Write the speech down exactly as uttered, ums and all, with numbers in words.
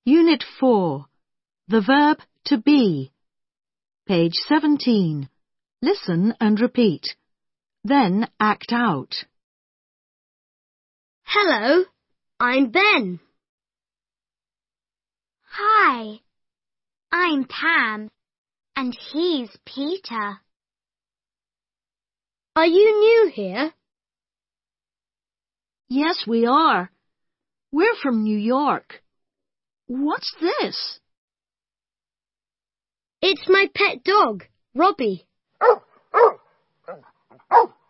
Unit four. The verb to be. Page seventeen. Listen and repeat. Then act out. Hello, I'm Ben. Hi, I'm Pam, and he's Peter. Are you new here? Yes, we are. We're from New York. What's this? It's my pet dog, Robbie.